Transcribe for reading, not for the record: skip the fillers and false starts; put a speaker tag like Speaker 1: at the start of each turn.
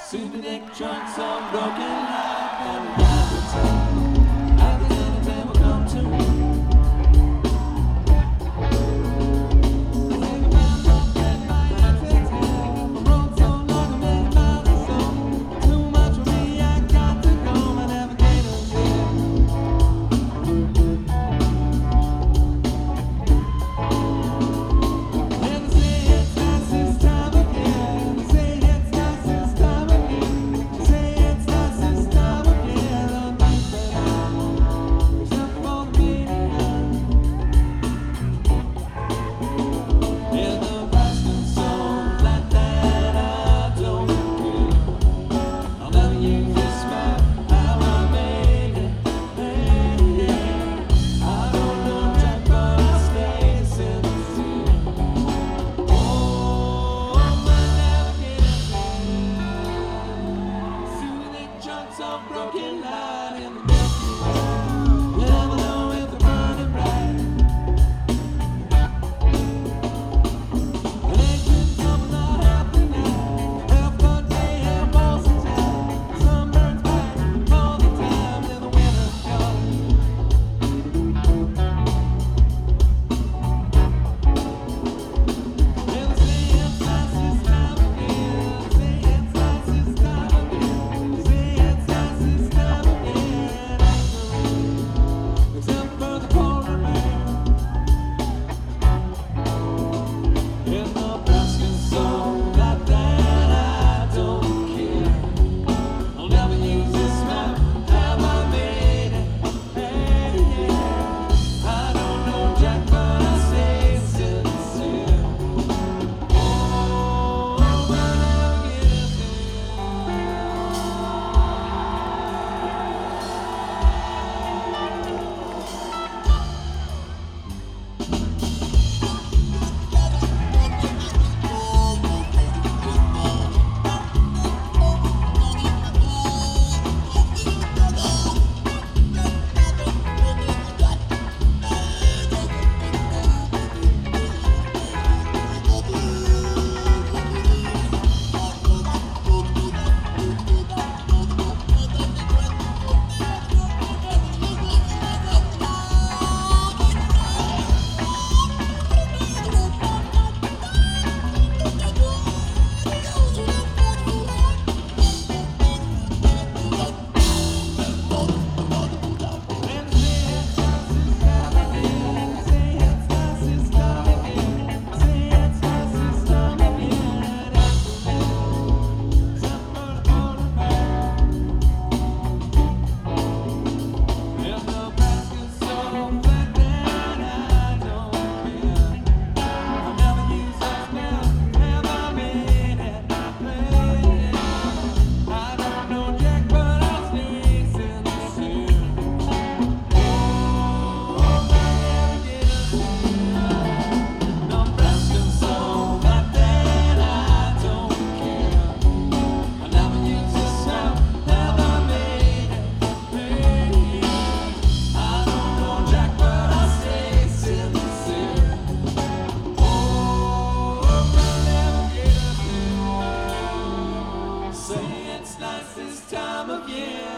Speaker 1: Super Nick joints on broken life and habits. I think anything will come to me. Some broken light in the Milky Way. Never know if they're burning bright. It ain't been something not happening. Half a day, half most of the time. Sun burns bright all the time in the winter's gone. Never say it's nice this time of year. Say it's nice this time of year. Say it's nice this time of year. Except for the polar bear. In the basket so like that I don't care. I'll never use this map. Have I made it? Hey, yeah. I don't know Jack, but I stay sincere. Oh, we'll never get Say it's nice this time of year.